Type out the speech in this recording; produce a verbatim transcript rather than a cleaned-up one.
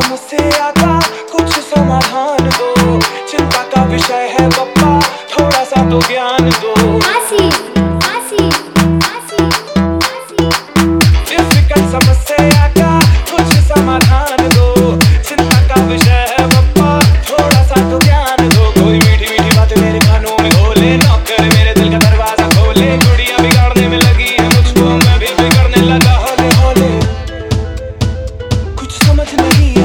समस्या का कुछ समाधान दो। चिंता का विषय है पप्पा, थोड़ा सा तो ज्ञान दो। आसी, आसी, आसी, आसी। डिफिकल्ट समस्या का कुछ समाधान दो। चिंता का विषय है पप्पा, थोड़ा सा तो ज्ञान दो। कोई मीठी मीठी बातें मेरे कानों में घोले, नॉक करे मेरे दिल का दरवाजा खोले। गुड़िया बिगाड़ने में लगी है मुझको, मैं भी बिगड़ने लगा हौले हौले। कुछ समझ नहीं